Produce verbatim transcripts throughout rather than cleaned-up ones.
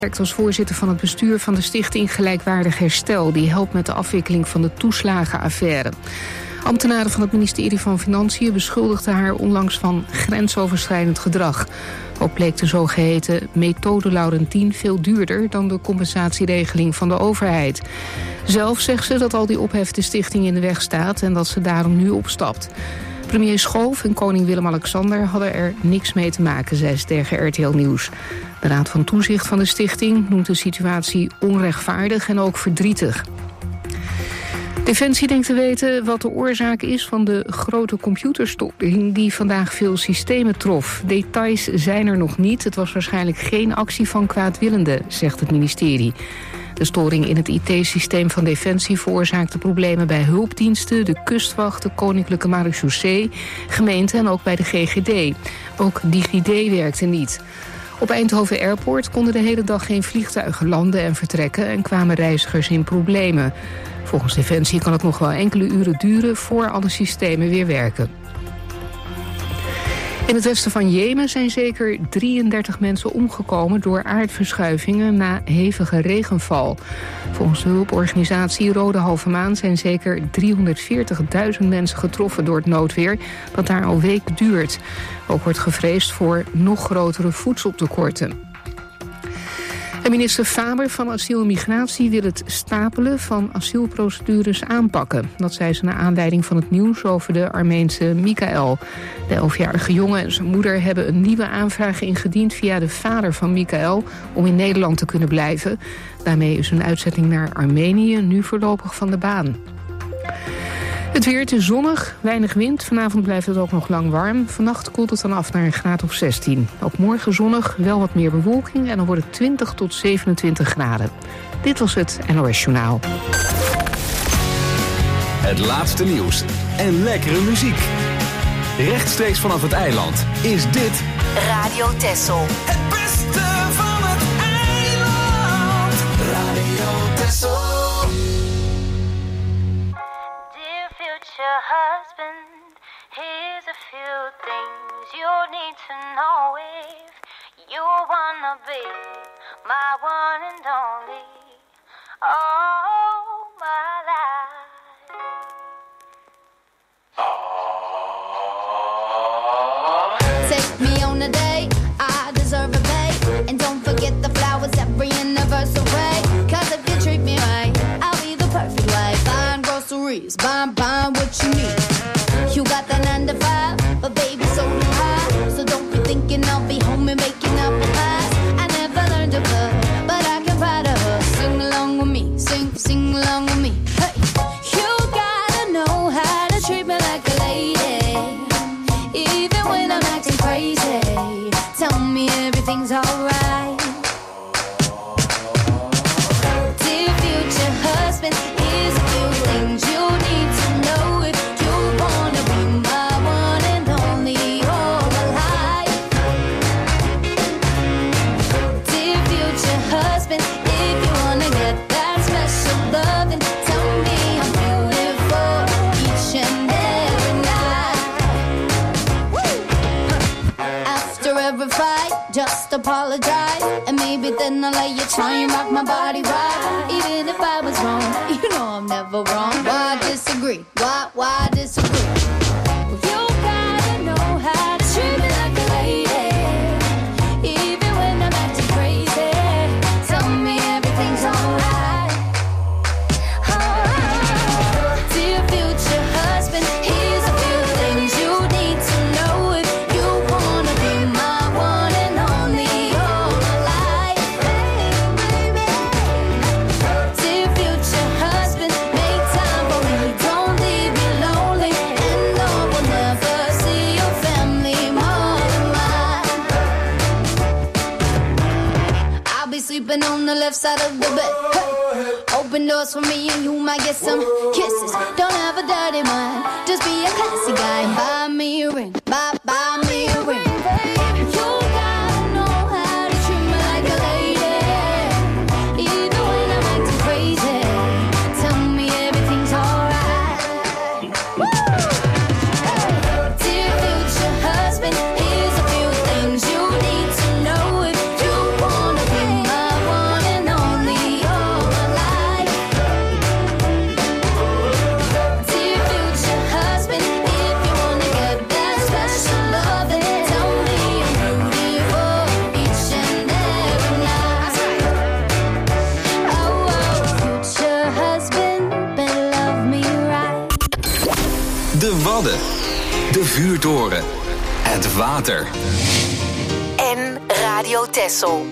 werkt als voorzitter van het bestuur van de Stichting Gelijkwaardig Herstel. Die helpt met de afwikkeling van de toeslagenaffaire. Ambtenaren van het ministerie van Financiën beschuldigden haar onlangs van grensoverschrijdend gedrag. Ook bleek de zogeheten methode Laurentien veel duurder dan de compensatieregeling van de overheid. Zelf zegt ze dat al die ophef de stichting in de weg staat en dat ze daarom nu opstapt. Premier Schoof en koning Willem-Alexander hadden er niks mee te maken, zei ze tegen R T L Nieuws. De Raad van Toezicht van de stichting noemt de situatie onrechtvaardig en ook verdrietig. Defensie denkt te weten wat de oorzaak is van de grote computerstoring die vandaag veel systemen trof. Details zijn er nog niet. Het was waarschijnlijk geen actie van kwaadwillenden, zegt het ministerie. De storing in het I T-systeem van Defensie veroorzaakte problemen bij hulpdiensten, de kustwacht, de Koninklijke Marechaussee, gemeenten en ook bij de G G D. Ook DigiD werkte niet. Op Eindhoven Airport konden de hele dag geen vliegtuigen landen en vertrekken en kwamen reizigers in problemen. Volgens Defensie kan het nog wel enkele uren duren voor alle systemen weer werken. In het westen van Jemen zijn zeker drieëndertig mensen omgekomen door aardverschuivingen na hevige regenval. Volgens de hulporganisatie Rode Halve Maan zijn zeker driehonderdveertigduizend mensen getroffen door het noodweer dat daar al weken duurt. Ook wordt gevreesd voor nog grotere voedseltekorten. En minister Faber van Asiel en Migratie wil het stapelen van asielprocedures aanpakken. Dat zei ze naar aanleiding van het nieuws over de Armeense Mikael. De elfjarige jongen en zijn moeder hebben een nieuwe aanvraag ingediend via de vader van Mikael om in Nederland te kunnen blijven. Daarmee is hun uitzetting naar Armenië nu voorlopig van de baan. Het weer, het is zonnig, weinig wind. Vanavond blijft het ook nog lang warm. Vannacht koelt het dan af naar een graad of zestien. Ook morgen zonnig, wel wat meer bewolking en dan wordt het twintig tot zevenentwintig graden. Dit was het N O S Journaal. Het laatste nieuws en lekkere muziek. Rechtstreeks vanaf het eiland is dit Radio Texel. Het beste van het eiland. Radio Texel. Your husband, here's a few things you need to know if you wanna be my one and only, all my life. Oh. Take me on a date, I deserve a date, and don't forget the flowers every anniversary, cause if you treat me right, I'll be the perfect wife. Buying groceries, buying, buying what you need. You got that nine to five, but baby so do I. So don't be thinking I'll be home and making up pies. I never learned to cook, but I can ride a bus. Sing along with me, sing, sing along with me. Hey, you gotta know how to treat me like a lady, even when I'm acting crazy. Tell me everything's alright. Dear future husband, here's a few things you need to know if you wanna be my one and only all my life. Dear future husband, if you wanna get that special loving, tell me I'm beautiful each and every night. After every fight, just apologize, and maybe then I'll let you try and rock my body right. Even if I was wrong, you know I'm never wrong. Why disagree? Why, why disagree? You gotta know how to treat me like a lady, even when I'm acting crazy. Tell me everything's alright. Oh, dear future husband, here's a few things you need to know if you wanna be my one and only all my life. Dear future husband, make time for me, don't leave me lonely, and no one never see your family more than mine. I'll be sleeping on the left side of the bed. Hey. Open doors for me and you might get some kisses. Don't have a dirty mind, just be a classy guy. Buy me a ring, buy, buy me a ring. You gotta know how to treat me like a lady, even when I'm acting crazy. Tell me everything's alright. Dear future husband, here's a few things you need to know if you wanna be my one. Wadden, de vuurtoren, het water. En Radio Texel.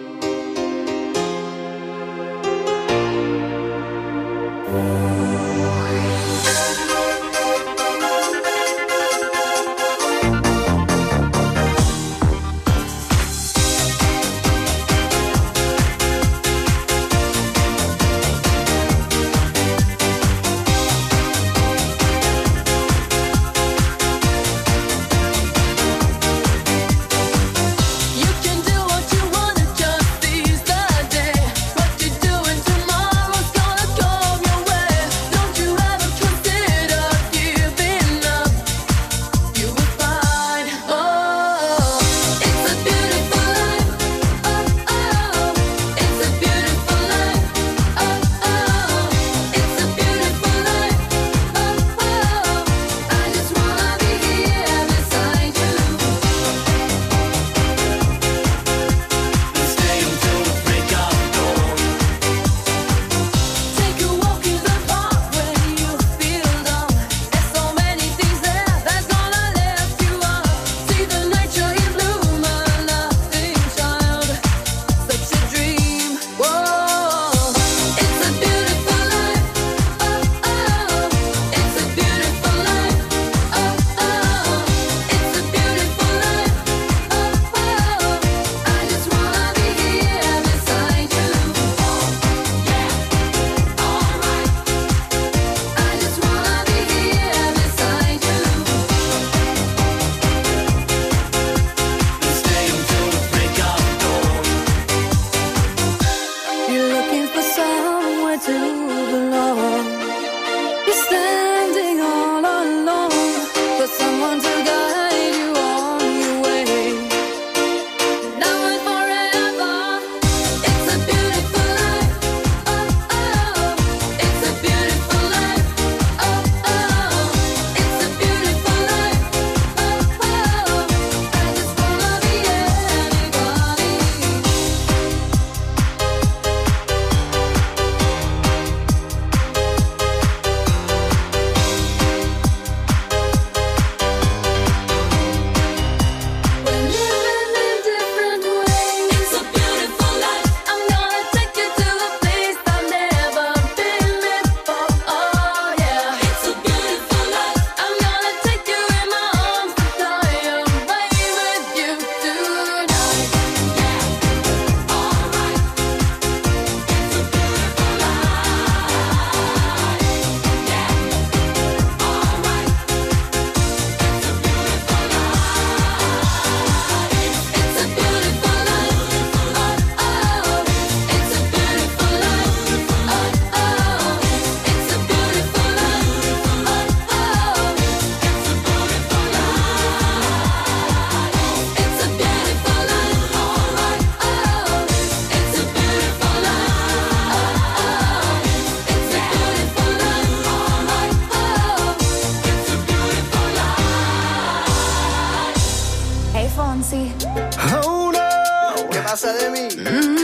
Oh no, ¿qué pasa de mí?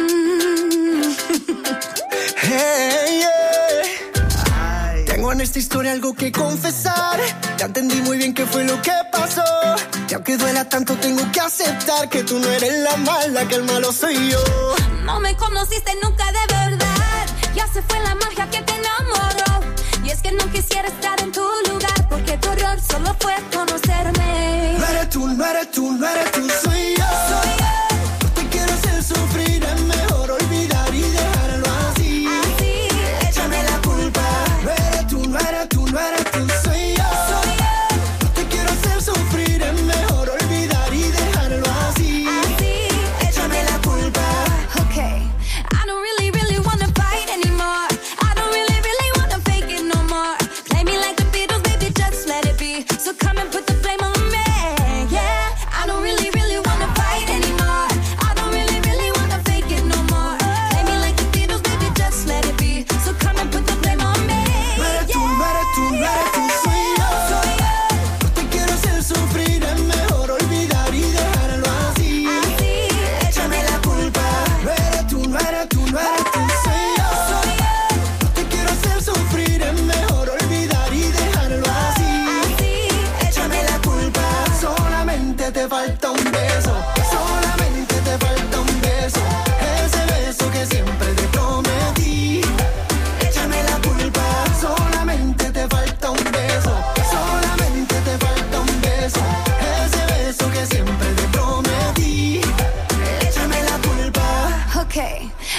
Mm. Hey, yeah. Tengo en esta historia algo que confesar. Ya entendí muy bien qué fue lo que pasó. Y aunque duela tanto tengo que aceptar que tú no eres la mala, que el malo soy yo. No me conociste nunca de verdad. Ya se fue la magia que te enamoró. Y es que no quisiera estar en tu lugar, porque tu error solo fue conocerme. No eres tú, no eres tú, no eres tú, soy yo. Soy yo. No te quiero hacer sufrir, es mejor olvidar y dejarlo así. Así, échame la culpa. No eres tú, no eres tú, no eres tú, soy yo. Soy yo. No te quiero hacer sufrir, es mejor olvidar y dejarlo así. Así, échame la culpa. Okay, I don't really, really wanna fight anymore. I don't really, really wanna fake it no more. Play me like the Beatles, baby, just let it be. So come and put the flame on me, yeah. I don't really, really wanna fight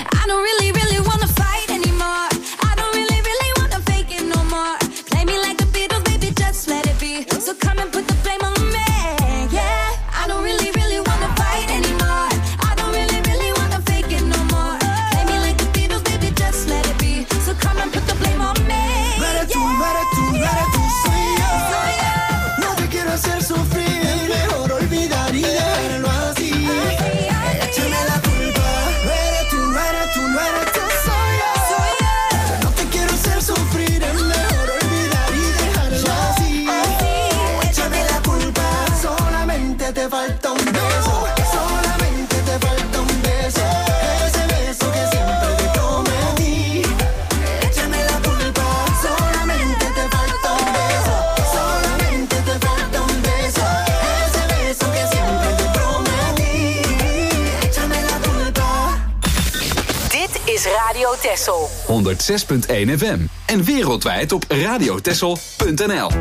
I don't really, really wanna fight anymore. I don't really, really wanna fake it no more. Play me like the Beatles, baby, just let it be. So come and put the blame on me, yeah. I don't really, really wanna fight anymore. I don't really, really wanna fake it no more. Play me like the Beatles, baby, just let it be. So come and put the blame on me. No eres tú, no eres tú, no eres tú, soy yo. No te quiero hacer sufrir, es mejor olvidar y dejarlo así. Échame la culpa. No eres tú, no eres tú, no eres tú, soy yo. No te quiero hacer sufrir, es mejor olvidar y dejarlo así. Échame la culpa. Solamente te falta un beso. Solamente te falta un beso. Ese beso que siempre te prometí. Échame la culpa. Solamente te falta un beso. Solamente te falta un beso. Ese beso que siempre te prometí. Échame la culpa. Dit is Radio Texel. honderdzes punt één F M. En wereldwijd op radiotexel punt n l.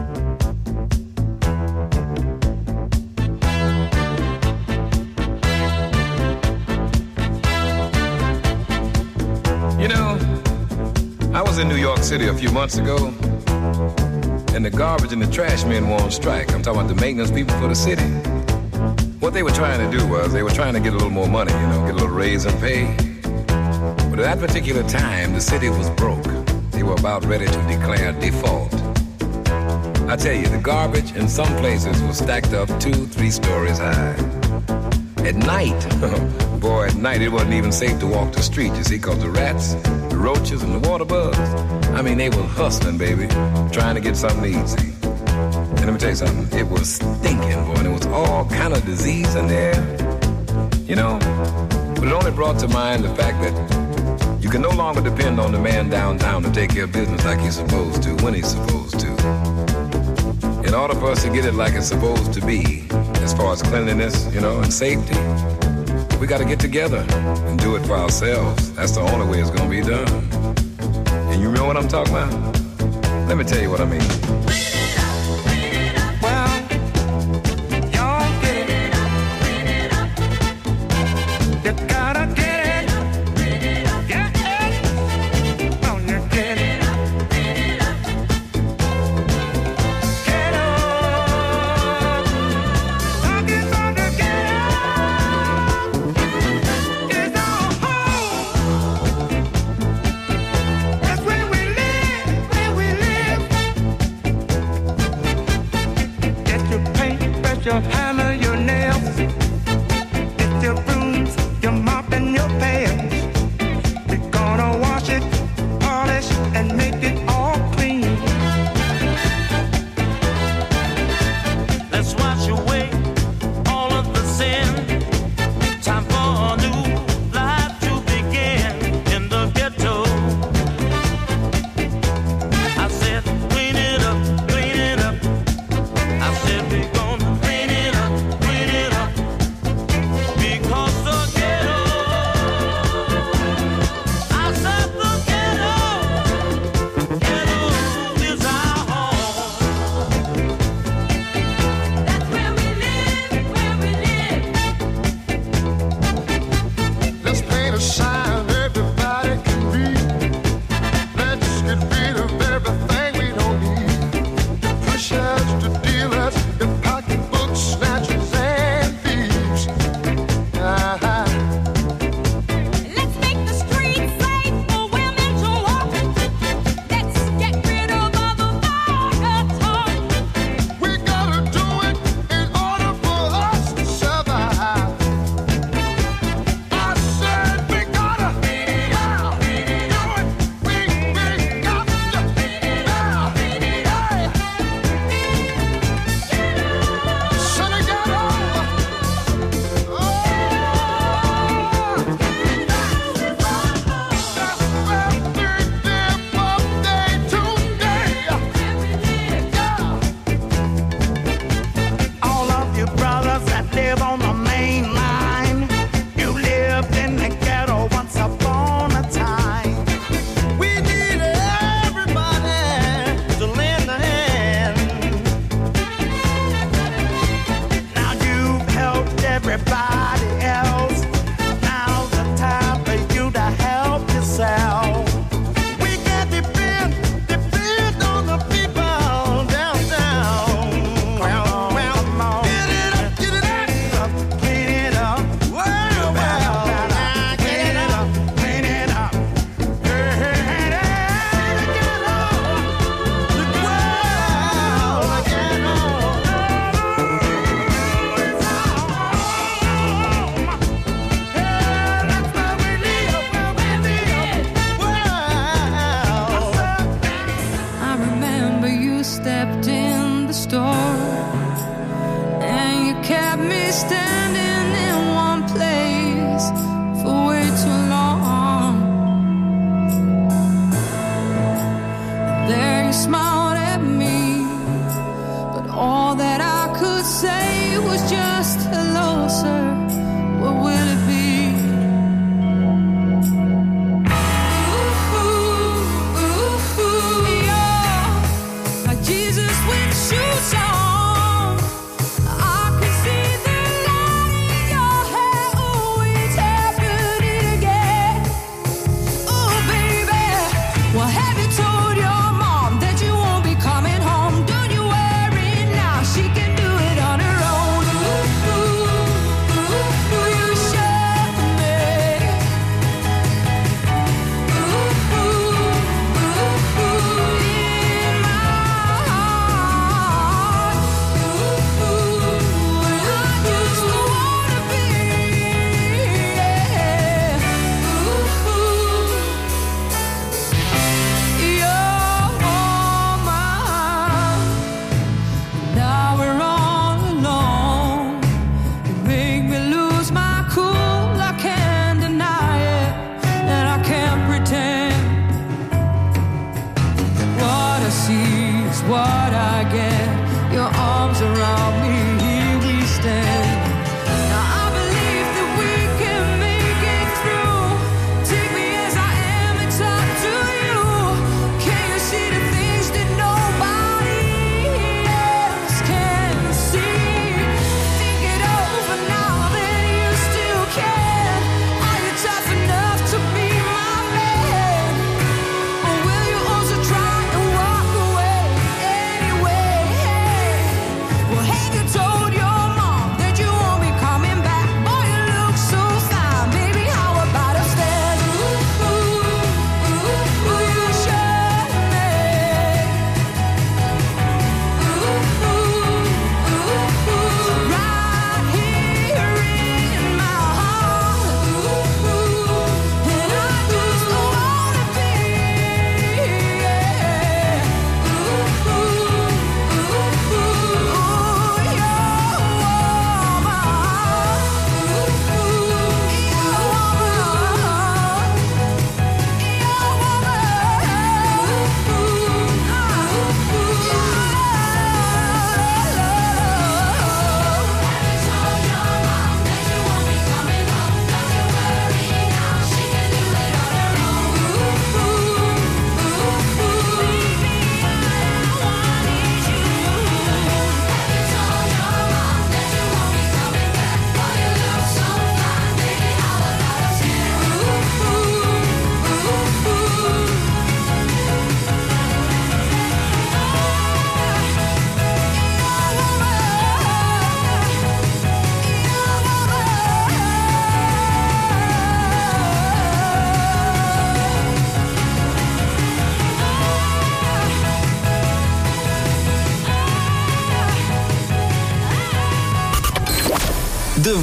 You know, I was in New York City a few months ago, and the garbage and the trash men were on strike. I'm talking about the maintenance people for the city. What they were trying to do was they were trying to get a little more money, you know, get a little raise in pay. But at that particular time, the city was broke. They were about ready to declare default. I tell you, the garbage in some places was stacked up two, three stories high. At night, boy, at night it wasn't even safe to walk the street, you see, because the rats, the roaches, and the water bugs, I mean, they were hustling, baby, trying to get something to eat, see. And let me tell you something, it was stinking, boy, and there was all kind of disease in there, you know. But it only brought to mind the fact that you can no longer depend on the man downtown to take care of business like he's supposed to, when he's supposed to. In order for us to get it like it's supposed to be, as far as cleanliness, you know, and safety, we got to get together and do it for ourselves. That's the only way it's going to be done. And you know what I'm talking about? Let me tell you what I mean. Your hammer, your nails, it's your brooms, your mop and your pails. We're gonna wash it, polish, and make it all clean. Let's wash away all of the sin. Time for a new life to begin in the ghetto. I said, clean it up, clean it up. I said, we're gonna gotta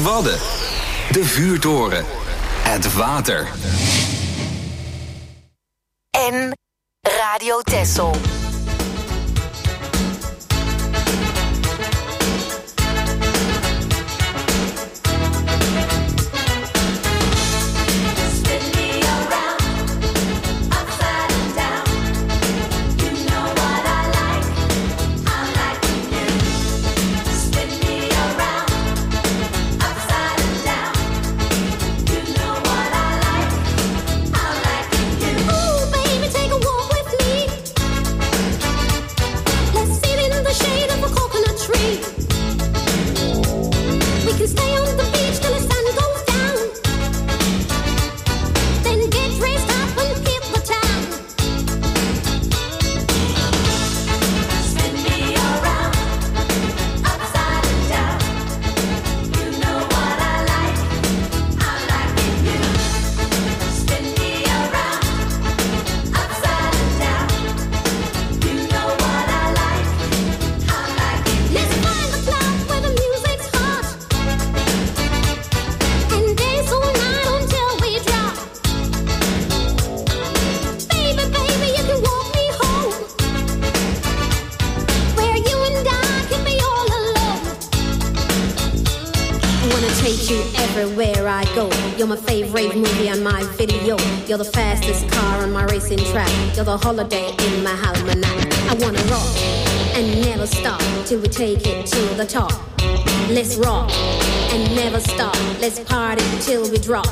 Wadden. De vuurtoren. Het water. En Radio Texel. You're my favorite movie on my video. You're the fastest car on my racing track. You're the holiday in my almanac. I wanna rock and never stop till we take it to the top. Let's rock and never stop. Let's party till we drop.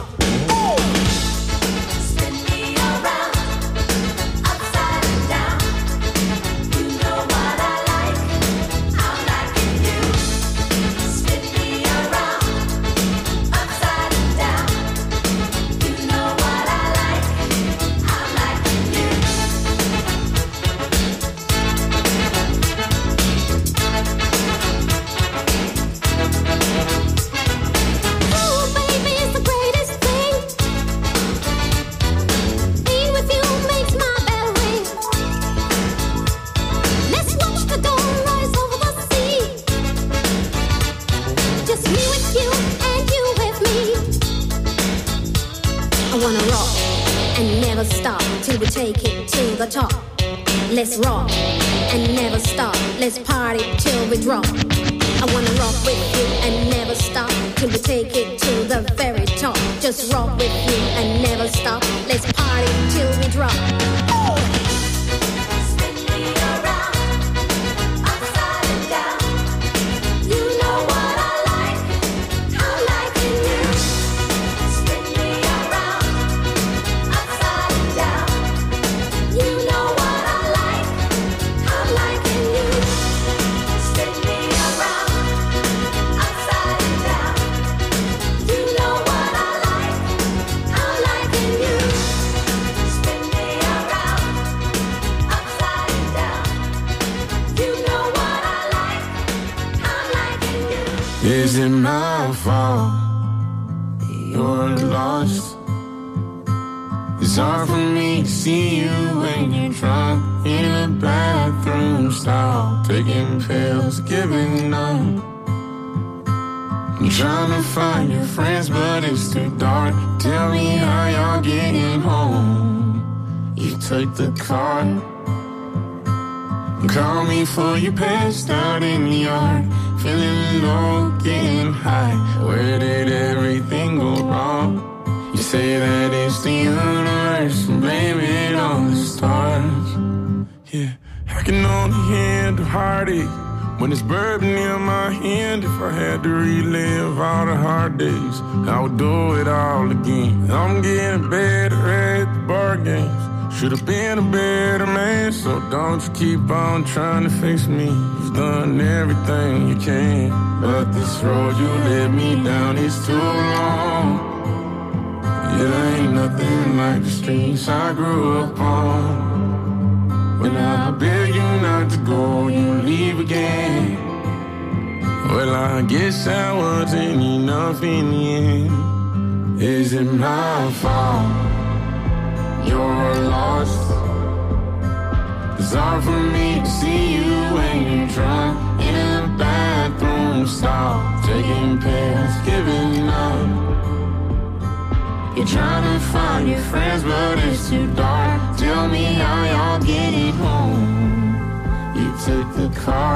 Let's rock and never stop. Let's party till we drop. I wanna rock with you and never stop till we take it to the very top. Just rock with you and never stop. Let's party till we drop. Oh! Is it my fault you're lost? It's hard for me to see you when you're drunk in a bathroom stall, taking pills, giving up. I'm trying to find your friends, but it's too dark. Tell me how y'all getting home. You took the car. Call me for you passed out in the yard. Feeling low, getting high. Where did everything go wrong? You say that it's the universe, blame it on the stars. Yeah, I can only handle heartache when it's bourbon in my hand. If I had to relive all the hard days, I would do it all again. I'm getting better at the bar games. Should've been a better man, so don't you keep on trying to fix me. You've done everything you can, but this road you led me down is too long. It ain't nothing like the streets I grew up on. When I beg you not to go, you leave again. Well, I guess I wasn't enough in the end. Is it my fault you're lost? It's hard for me to see you when you're drunk in a bathroom bathroom stall, taking pills, giving up. You're trying to find your friends, but it's too dark. Tell me how y'all getting home. You took the car.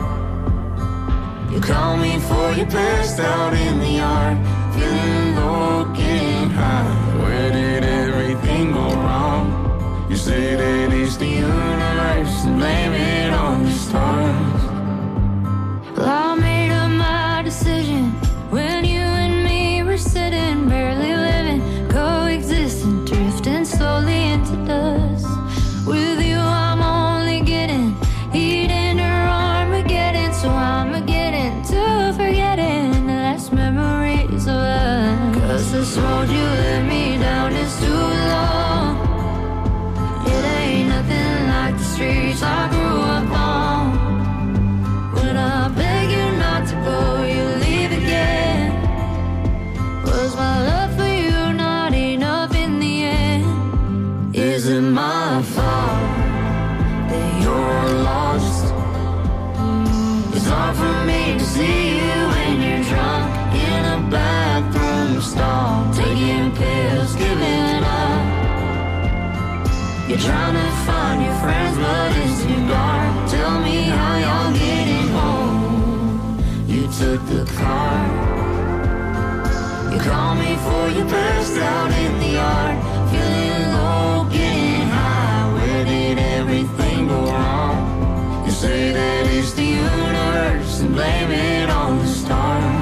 You called me for your passed out in the yard. Feeling low, getting high. Where did everything go wrong? You say that it's the universe and blame it on the stars. Well, I made up my decision when you and me were sitting, barely living, coexisting, drifting slowly into dust. With you I'm only getting heat into Armageddon, so I'm getting to forgetting the last memories of us. Cause this road you led me down is too long. It ain't nothing like the streets I grew up on. When I beg you not to go, you leave again. Was my love for you not enough in the end? Is it my fault that you're lost? It's hard for me to see you when you're drunk in a bathroom stall, taking pills, giving up. You're trying to find your friends, but it's too dark. Tell me how y'all getting home. You took the car. You called me for your passed out in the yard. Feeling low, getting high. Where did everything go wrong? You say that it's the universe and blame it on the stars.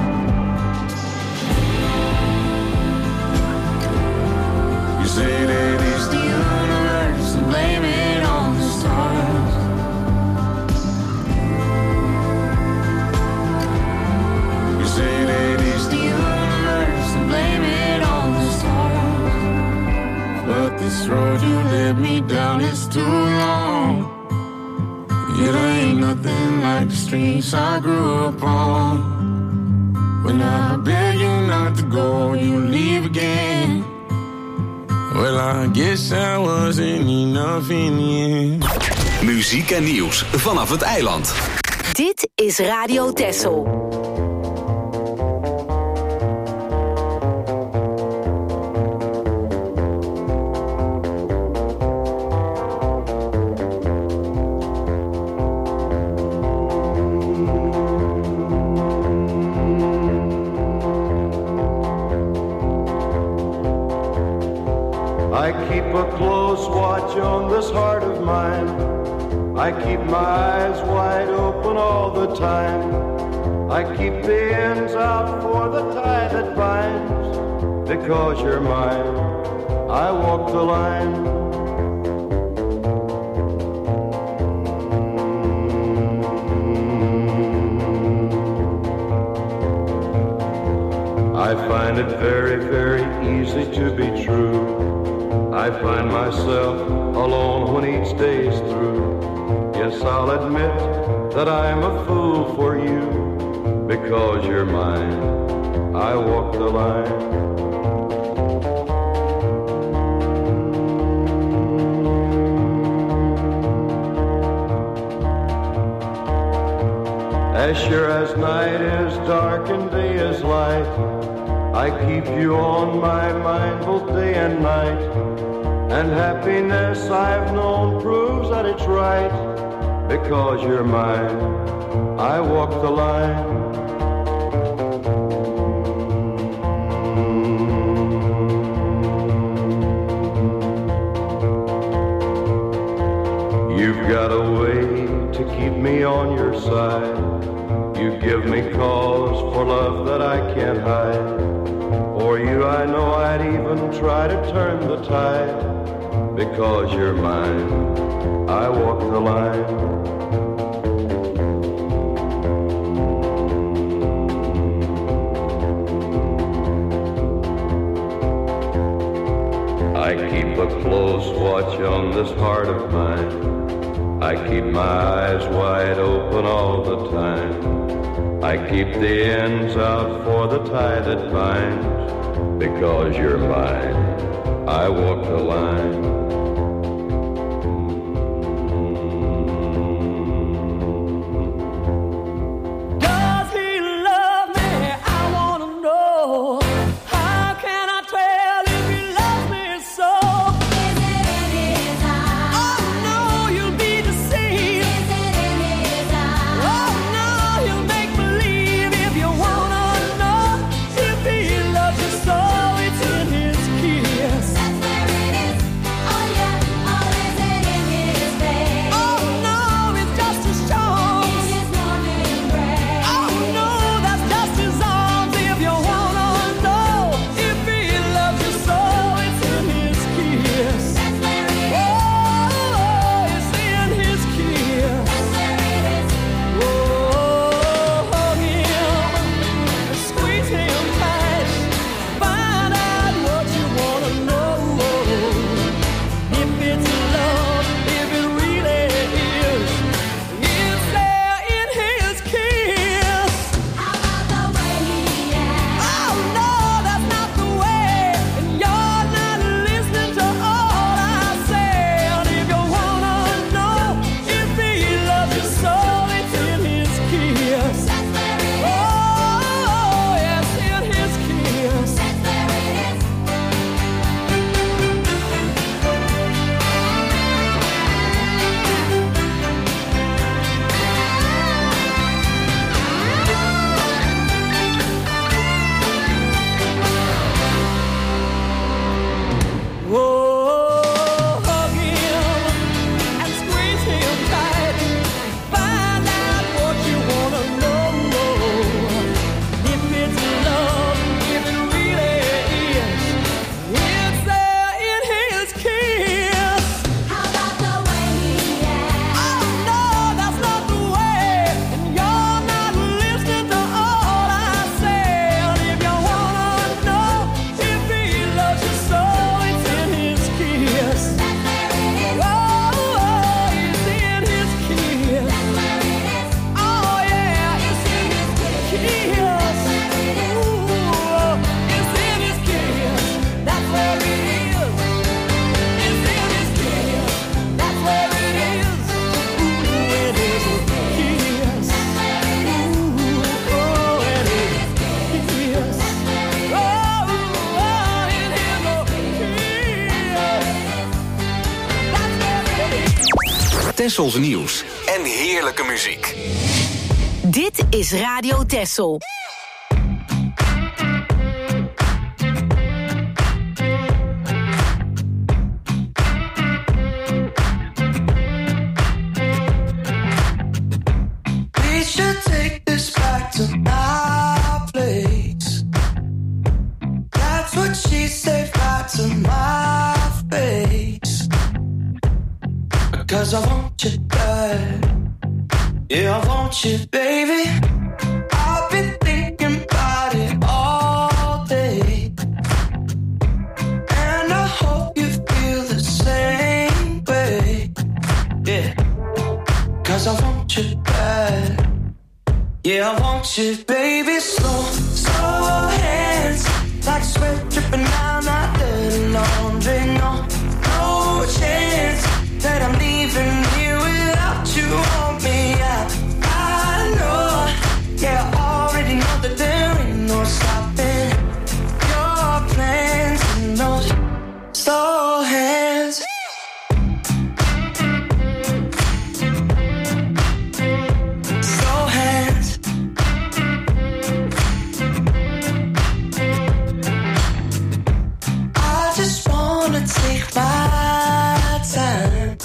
You say that it's the universe and blame it on the stars. You say that it's the universe and blame it on the stars. But this road you led me down is too long. It ain't nothing like the streets I grew up on. When I beg you not to go, you leave again. Well, I guess I wasn't enough in the end. Muziek en nieuws vanaf het eiland. Dit is Radio Texel. I keep a close watch on this heart of mine. I keep my eyes wide open all the time. I keep the ends out for the tie that binds. Because you're mine, I walk the line. I find it very, very easy to be true. I find myself alone when each day's through. Yes, I'll admit that I'm a fool for you. Because you're mine, I walk the line. As sure as night is dark and day is light, I keep you on my mind both day and night. And happiness I've known proves that it's right. Because you're mine, I walk the line. You've got a way to keep me on your side. You give me cause for love that I can't hide. For you I know I'd even try to turn the tide. Because you're mine, I walk the line. I keep a close watch on this heart of mine. I keep my eyes wide open all the time. I keep the ends out for the tie that binds. Because you're mine, I walk the line. Does Tessels nieuws en heerlijke muziek. Dit is Radio Tessel. We should take this back to my place. That's what she said back to my face. Because I want you bad. Yeah, I want you, baby. I've been thinking about it all day. And I hope you feel the same way. Yeah, cause I want you bad. Yeah, I want you, baby. Slow, slow hands, like sweat dripping down my dirty laundry. No, no chance that I'm leaving here without you on me. I, I know, yeah, I already know that there ain't no stopping your plans and those slow hands. Slow hands. I just wanna take my time.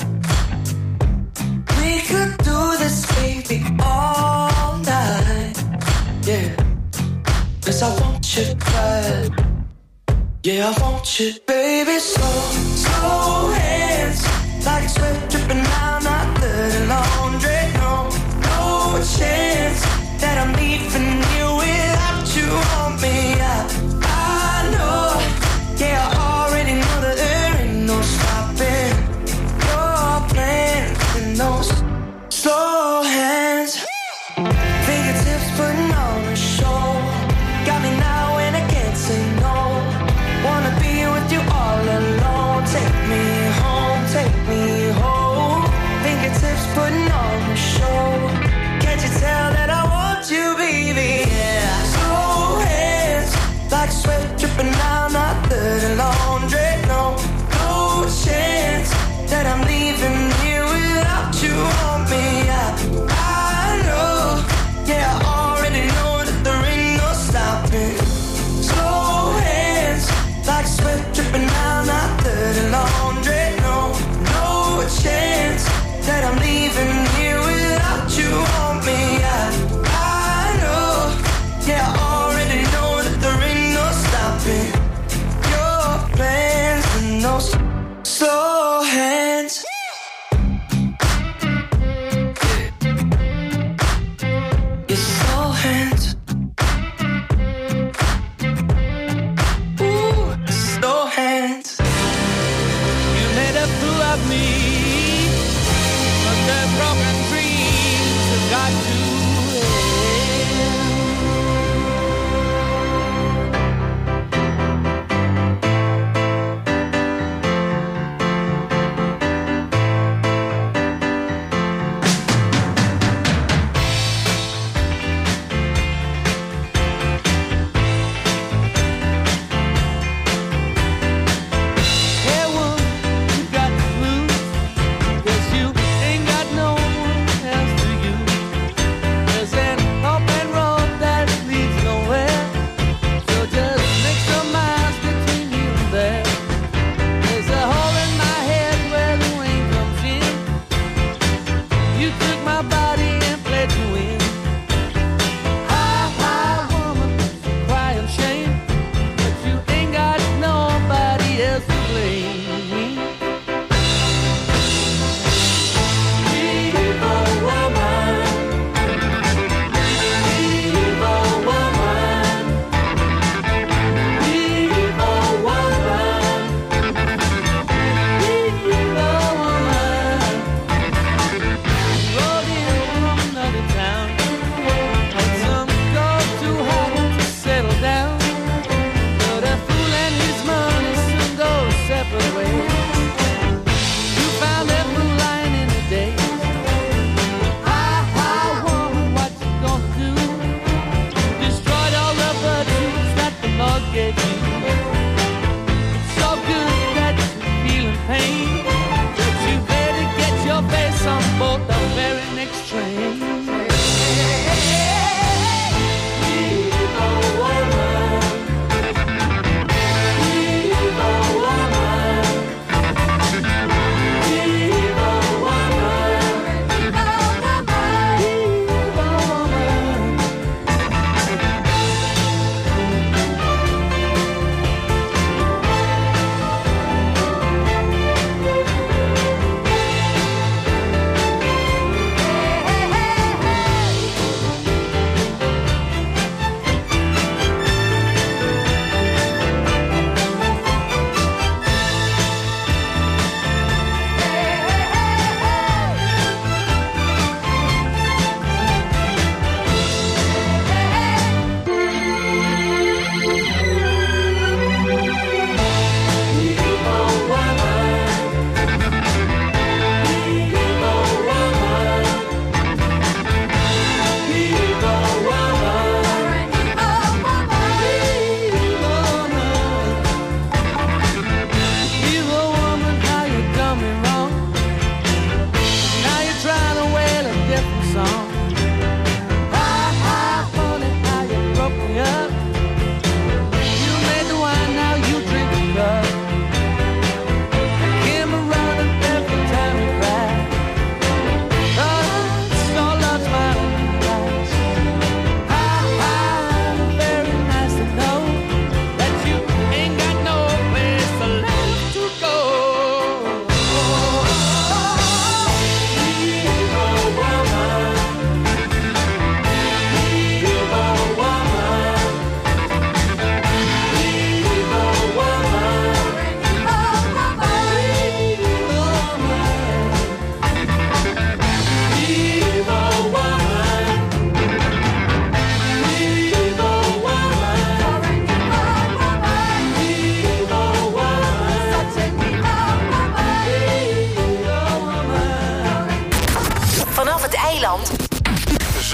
We could do this, baby, all night. Yeah, cause I want you bad. Yeah, I want you, baby. Slow, slow hands, like sweat dripping down my dirty laundry. No, no chance that I'm leaving you without you on me. I, I know, yeah, I already know that there ain't no stopping your plans and those slow hands. Fingertips putting on a show. Got me now and I can't say no. Wanna be with you all alone. Take me home, take me home. Fingertips putting on a show. Can't you tell that I want you, baby? Yeah. Slow hands, like sweat dripping down my dirty laundry. No, no chance that I'm leaving here without you on me. I, I know, yeah, I already know that there ain't no stopping. Slow hands, like sweat dripping down my dirty laundry. No, no chance that I'm leaving here without you on me. I, I know, yeah, I already know that there ain't no stopping your plans and those slow hands. Your slow hands. Ooh, slow hands. You made a fool of me, but the broken dreams have got to end. Hey, woman, you got the blues, 'cause you ain't got no one else to use.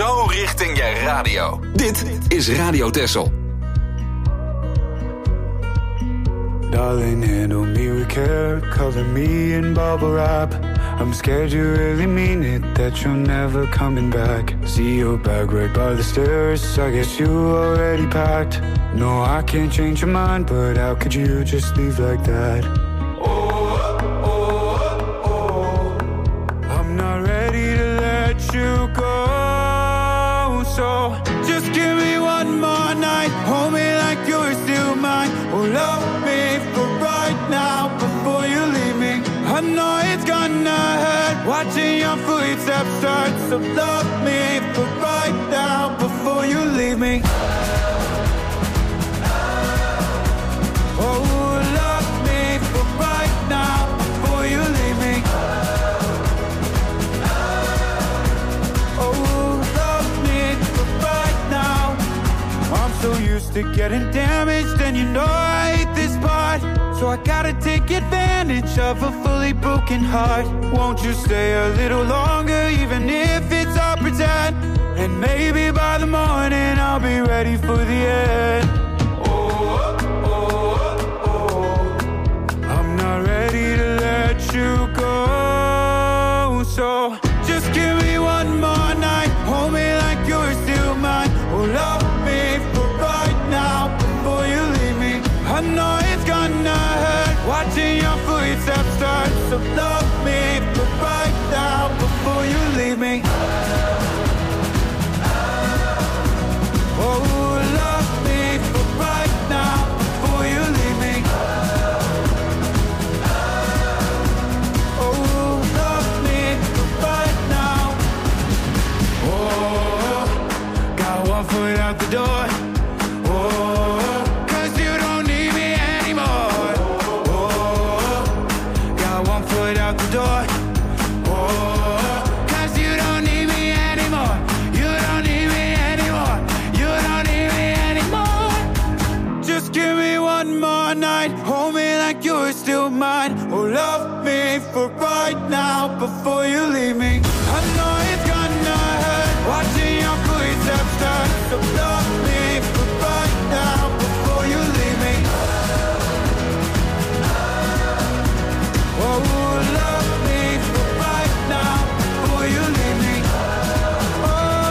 zo richting je radio. Dit is Radio Texel. Darling, handle me with care, cover me in bubble wrap. I'm scared you really mean it, that you're never coming back. See your bag right by the stairs, I guess you already packed. No, I can't change your mind, but how could you just leave like that? Oh, oh, oh, I'm not ready to let you go. So just give me one more night, hold me like you're still mine. Oh, love me for right now before you leave me. I know it's gonna hurt watching your footsteps start. So love me for right now before you leave me. Oh, love me for right now before you leave me. Oh, love me for right now. I'm so used to getting damaged, and you know I hate this part. So I gotta take advantage of a fully broken heart. Won't you stay a little longer, even if it's all pretend? And maybe by the morning I'll be ready for the end. Oh, oh, oh, I'm not ready to let you go. So just give me one more night, hold me like you're still mine. Oh, love me for right now before you leave me. I know it's gonna hurt watching your footsteps start. So love me for right now before you leave me. Oh, love me for right now before you leave me. Oh, love me for right now. Oh, got one foot out the door. Oh, 'cause you don't need me anymore. Oh, got one foot out the door. Oh, 'cause you don't need me anymore. You don't need me anymore. You don't need me anymore. Just give me one more night, hold me like you're still mine. Oh, love me for right now before you leave me. I know it's gonna hurt watching your footsteps start. So love me for right now before you leave me. Oh, love me for right now before you leave me. Oh,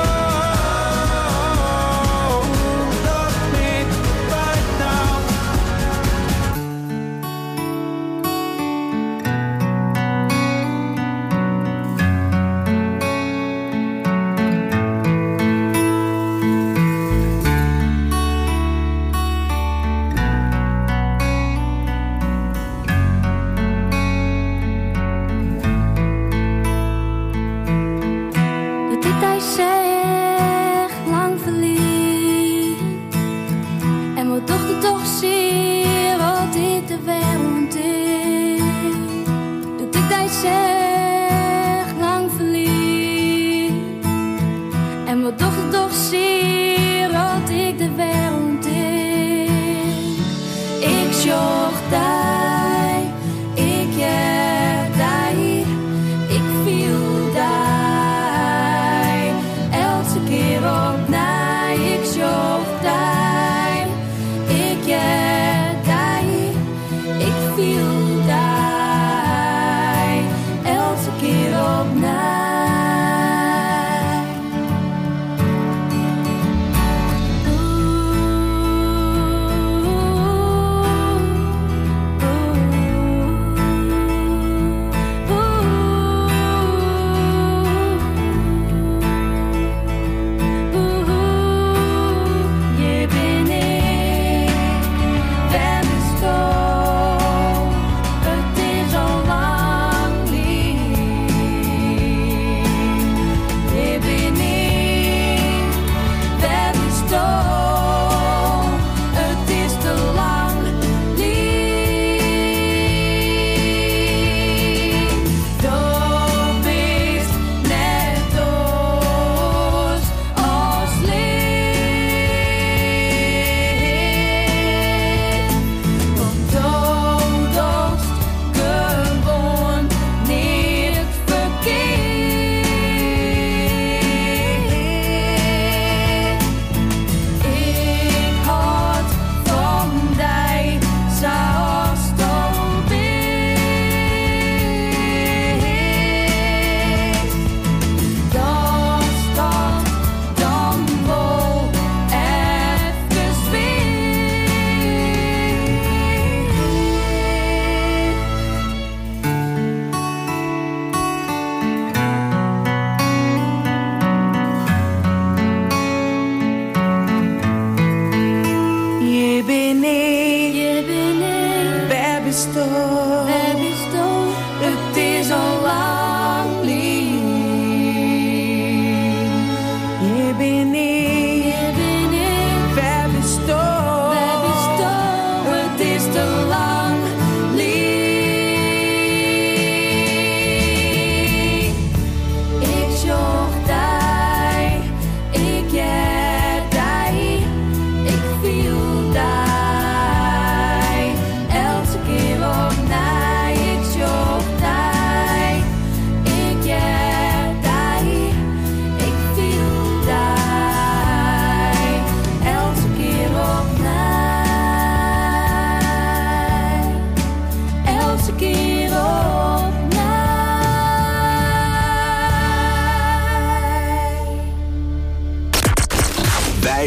love me for right now.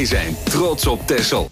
zijn trots op Texel.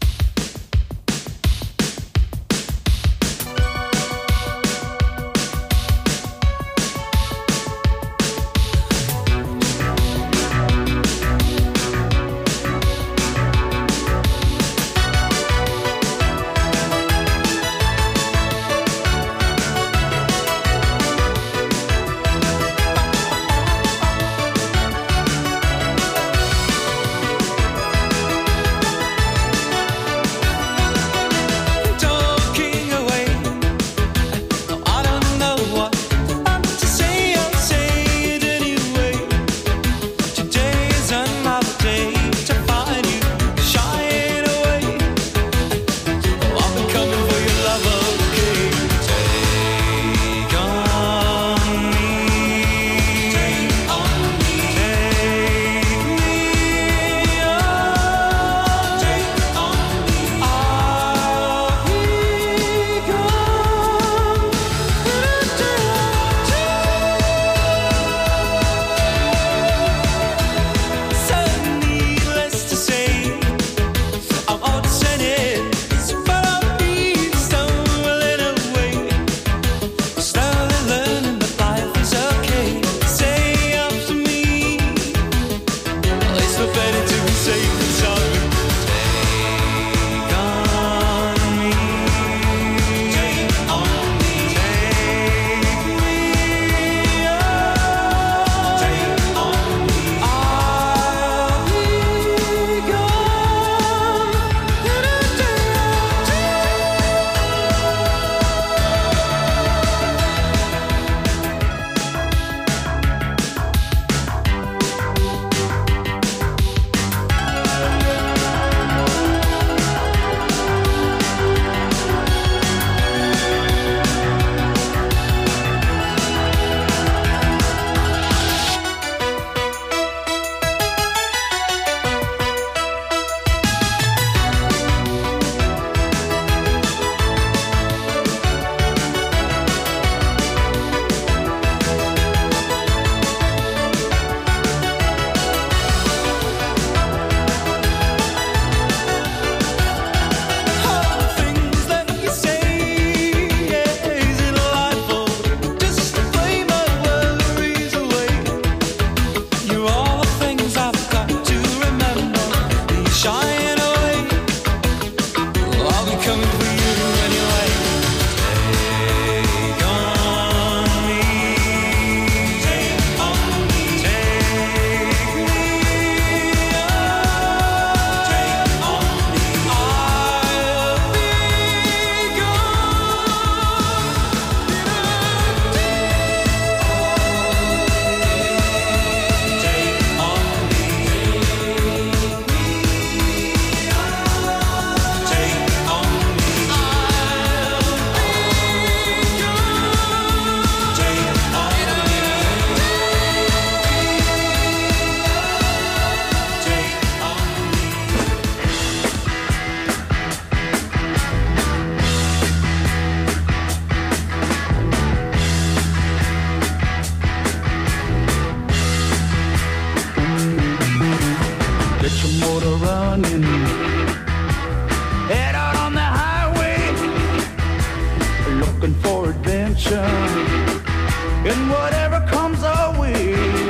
And whatever comes our way,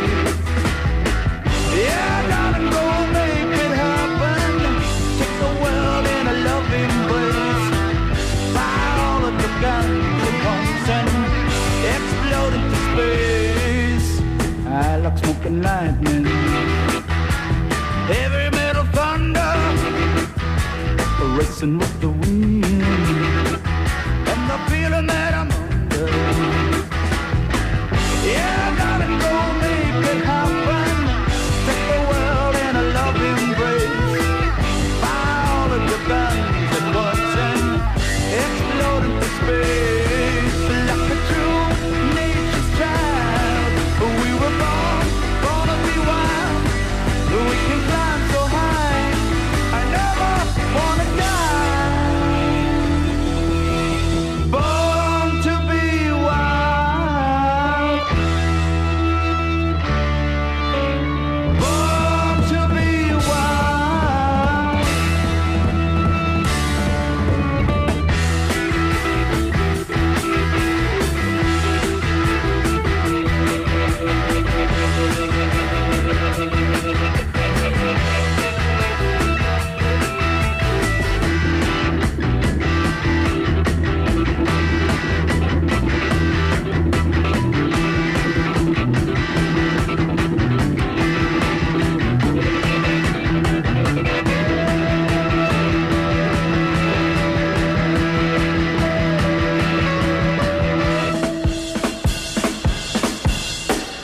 yeah, darling, go make it happen. Take the world in a loving embrace. Fire all of the guns at once and explode into space. I like smoking lightning, heavy metal thunder, racing with the wind, and the feeling that I'm under. Yeah, darling, go make it happen. Take the world in a loving embrace. Fire all of your guns at once and explode into space. Like a true nature's child, we were born, born to be wild. We can climb so high, I never wanna die.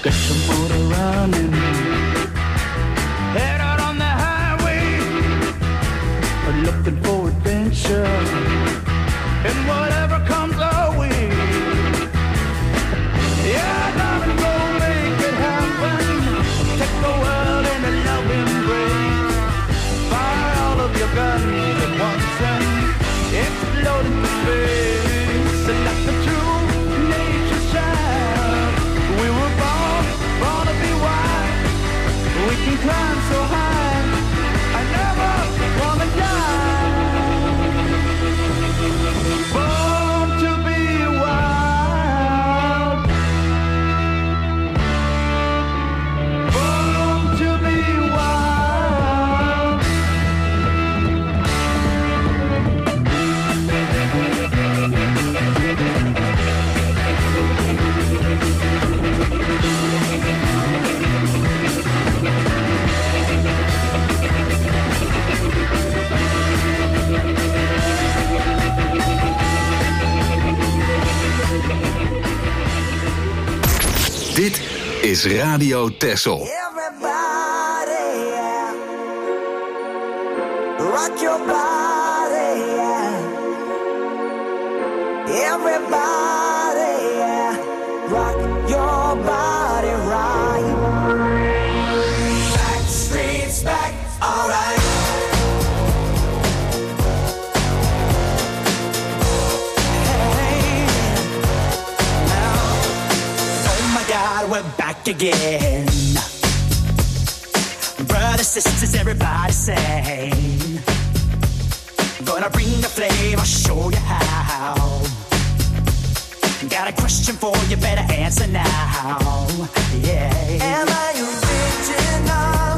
Get your motor running. Head out on the highway, looking for adventure, and whatever comes our way. Yeah, darling, go make it happen. Take the world in a loving embrace. Fire all of your guns at once and explode into space. And that's the true nature's child. We were born, born to be wild. We can climb so high. I never wanna die. Born to be wild. Born to be wild. Dit is Radio Texel. Everybody, yeah. Rock your body, yeah. Everybody, yeah. Rock your body right. Back streets back, alright. We're back again. Brothers, sisters, everybody sing. Gonna bring the flame, I'll show you how. Got a question for you, better answer now. Yeah. Am I original?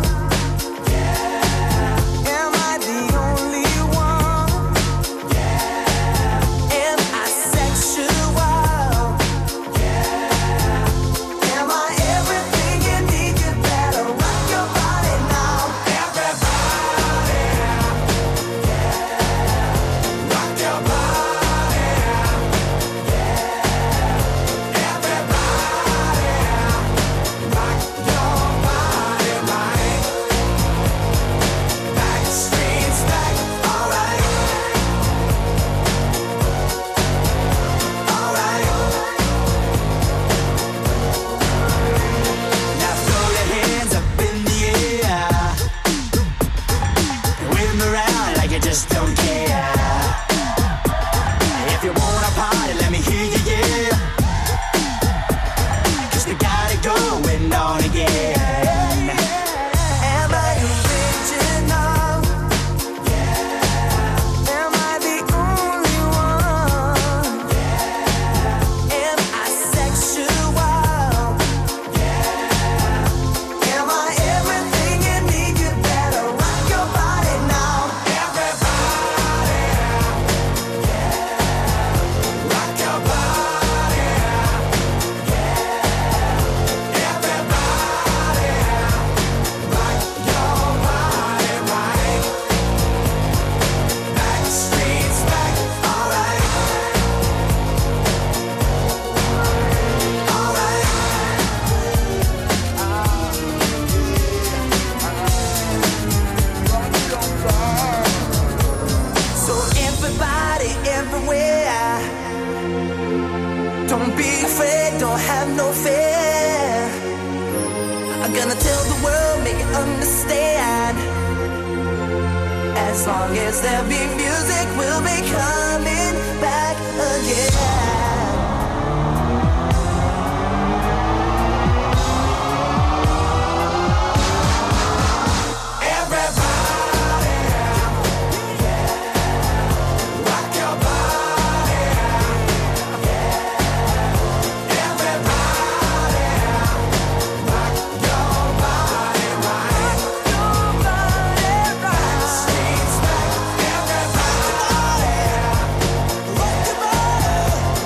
Yeah. Am I the only one? Yeah. Am I sexual? Yeah. Am I everything you need? You better rock your body now. Everybody. Yeah. Rock your body. Yeah. Everybody. Rock your body right. Back streets back, alright. Alright. Now throw your hands up in the air. Wave 'em around like you just don't care. If you wanna party, let me hear you, yeah. 'Cause we got it going on again. Am I original? Yeah. Am I the only one? Yeah. Am I sexual? Yeah. Am I everything you need? You better rock your body now. Everybody. Yeah. Rock your body. Yeah. Everybody. Rock your body right. Back streets back, alright. Alright. So everybody everywhere, don't be afraid, don't have no fear. I'm gonna tell the world, make it understand. As long as there be music, we'll be coming back again. Everybody, yeah. Rock your body, yeah. Everybody, rock your body right. Your body right. Streets back, everybody, rock your body.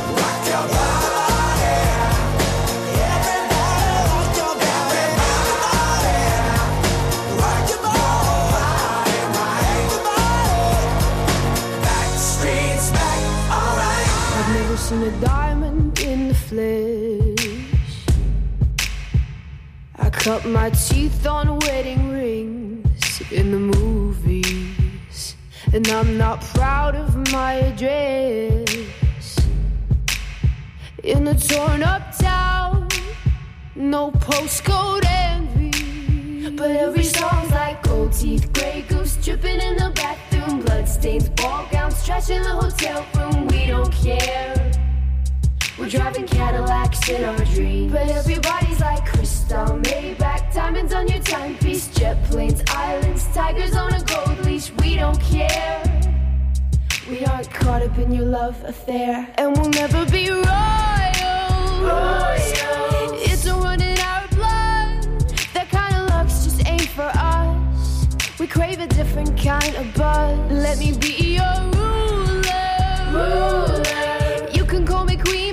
cut my teeth on wedding rings in the movies, and I'm not proud of my address. In a torn up town, no postcode envy, but every song's like gold teeth, grey goose dripping in the bathroom, bloodstains, ball gowns, trash in the hotel room. We don't care. We're driving Cadillacs in our dreams, but everybody's like crystal, Maybach, diamonds on your timepiece, jet planes, islands, tigers on a gold leash. We don't care. We aren't caught up in your love affair, and we'll never be royal. Royal. It's a run in our blood. That kind of luck's just ain't for us. We crave a different kind of buzz. Let me be your ruler. Ruler. You can call me queen.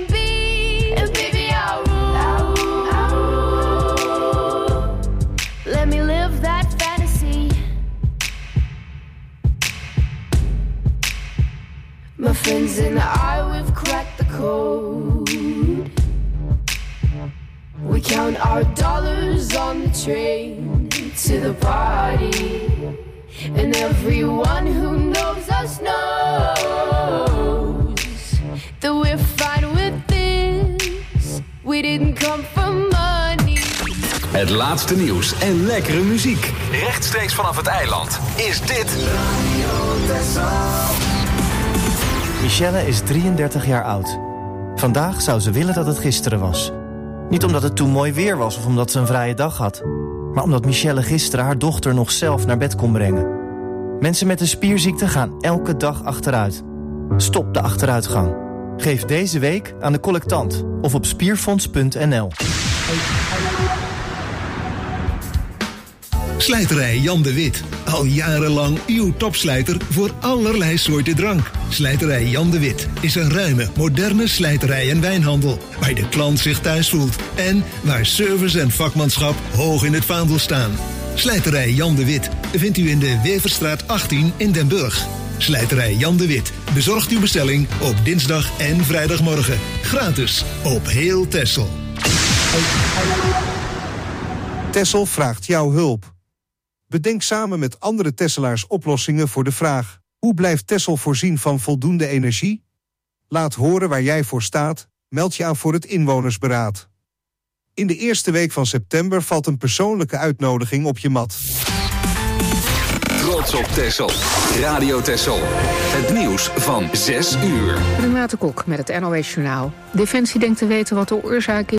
Let me live that fantasy. My friends and I, we've cracked the code. We count our dollars on the train to the party, and everyone who knows us knows that we're fine with this. We didn't come from money. Het laatste nieuws en lekkere muziek. Rechtstreeks vanaf het eiland is dit Michelle is drieëndertig jaar oud. Vandaag zou ze willen dat het gisteren was. Niet omdat het toen mooi weer was of omdat ze een vrije dag had, maar omdat Michelle gisteren haar dochter nog zelf naar bed kon brengen. Mensen met een spierziekte gaan elke dag achteruit. Stop de achteruitgang. Geef deze week aan de collectant of op spierfonds punt n l. Slijterij Jan de Wit. Al jarenlang uw topslijter voor allerlei soorten drank. Slijterij Jan de Wit is een ruime, moderne slijterij en wijnhandel, waar de klant zich thuis voelt en waar service en vakmanschap hoog in het vaandel staan. Slijterij Jan de Wit vindt u in de Weverstraat achttien in Den Burg. Slijterij Jan de Wit bezorgt uw bestelling op dinsdag en vrijdagmorgen. Gratis op heel Texel. Texel vraagt jouw hulp. Bedenk samen met andere Tesselaars oplossingen voor de vraag: hoe blijft Texel voorzien van voldoende energie? Laat horen waar jij voor staat. Meld je aan voor het inwonersberaad. In de eerste week van september valt een persoonlijke uitnodiging op je mat. Trots op Texel. Radio Texel. Het nieuws van zes uur. Renate Kok met het N O S Journaal. Defensie denkt te weten wat de oorzaak is